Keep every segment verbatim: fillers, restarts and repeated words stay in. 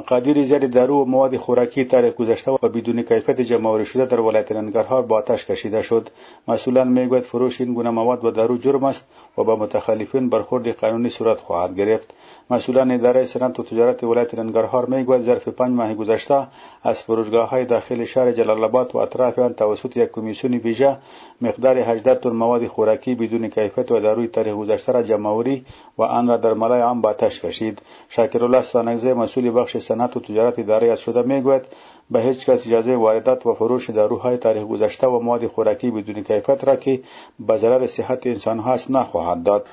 مقادیر زیادی دارو و مواد خوراکی تاریخ گذشته و بدون کیفیت جمع‌آوری شده در ولایت ننگرهار با آتش کشیده شد. مسئولان میگوید فروش این گونه مواد و دارو جرم است و با متخلفین برخورد قانونی صورت خواهد گرفت. مسئولان اداره صنعت و تجارت ولایت ننگرهار میگوید ظرف پنج ماه گذشته از فروشگاه‌های داخل شهر جلال آباد و اطراف آن توسط یک کمیسیون ویژه مقدار هجده تن مواد خوراکی بدون کیفیت و داروی تاریخ گذشته را جمع‌آوری و آن را در ملای عام به آتش کشید. شاکرالله سانگزی مسئول بخش صنعت و تجارت اداره یاد شده میگوید به هیچ کس اجازه واردات و فروش داروهای تاریخ گذشته و مواد خوراکی بدون کیفیت را که به ضرر صحت انسان هاست نخواهد داد.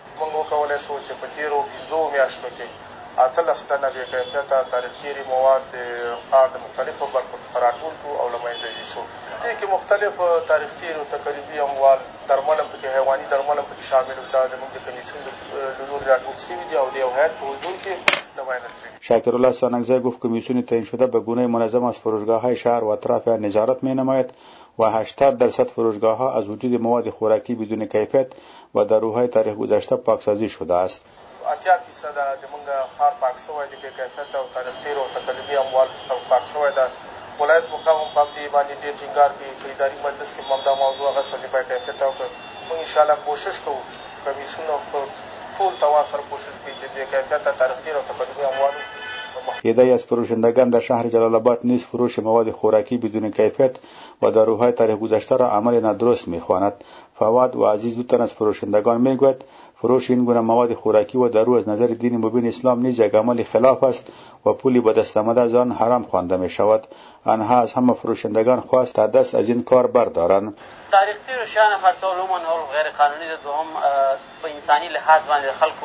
اتلس تنه بې کیفیته تاریخ تیري مواد د ښار د مختلفو برخو څخه راټول کړو او له منځه یې یوسو. دې کې مختلف تاریخ تیر او تقریبي اموال درمل هم پکې حیواني درمل هم پکې شامل وو. دا زموږ د کمیسیون له لورې راټول شوي دي او د یو هیئت په حضور کې نماینده شوي. شاکرالله سانگزی گفت کمیسیون تعیین شده به گونه منظم از فروشگاه‌های شهر و اطراف نظارت می‌نماید و هشتاد درصد فروشگاه‌ها از وجود مواد خوراکی بدون کیفیت و داروهای تاریخ گذشته پاکسازی شده است. اتیا فیصده زموږ ښار پاک شوی دی، بې کیفیته او تاریخ تیرو او تقلیدي اموال څخه پاک شوی ده. ولایت مقام هم په همدې باندې ډېر ټینګار کوي. په اداري مجلس کې هم همدا موضوع اخیسته چې با کیفیته وکړو. موږ انشاءالله کوشش کوو کمیسیون په ټول توان سره کوشش کوي چې بې کیفیته تاریخ تیر او تقلیدي اموال عده‌ای از فروشندگان در شهر جلال آباد نیز فروش مواد خوراکی بدون کیفیت و داروهای تاریخ گذشته را عمل نادرست می‌خواند. فواد و عزیز دو تن از فروشندگان میگوید فروش این گونه مواد خوراکی و دارو از نظر دین مبین اسلام نیز یک عمل خلاف است و پولی به دست آمده از آن حرام خوانده می شود. آنها از همه فروشندگان خواست تا دست از این کار بردارند. تاریخ تیر شان خرڅول عموما غیر قانوني ده، دوهم په انساني لحاظ باندې خلکو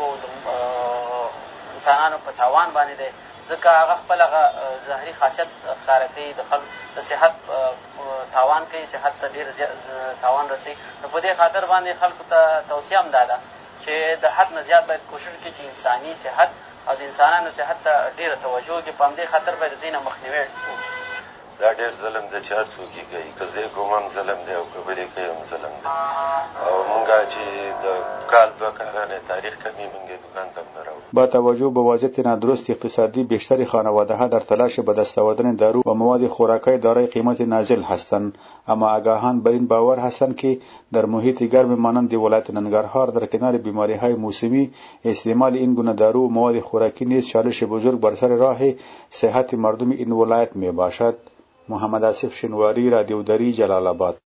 انسانانو په تاوان باندې دی، ځکه هغه خپل هغه ظاهري خاصیت ښکاره کوي، د خلکو د صحت تاوان کوي، صحت ته ډېر تاوان رسوي. نو په دې خاطر باندې خلکو ته توصیه هم دا ده چې د حد نه زیات باید کوشش وکړي چې انساني صحت او د انسانانو صحت ته ډېره توجه وکړي. په همدې خاطر باید د دې نه مخنیوی وکړو. دا ډېر ظلم دی چې هر څوک یې کوي، که زه یې کوم هم ظلم دی او که بل یې کوي هم ظلم دی. او مونږ چې د کال دوه کلانه تاریخ کمی مونږ یې دکان ته هم نه راوړو. با توجه به وضعیت نادرست اقتصادی بیشتر خانواده‌ها در تلاش به دست آوردن دارو و مواد خوراکی دارای قیمت نازل هستند، اما آگاهان بر این باور هستند که در محیط گرم مانند ولایت ننگرهار در کنار بیماری‌های موسمی استعمال این گونه دارو و مواد خوراکی نیز چالش بزرگ بر سر راه صحت مردم این ولایت میباشد. محمد آصف شنواری، رادیو دری، جلال آباد.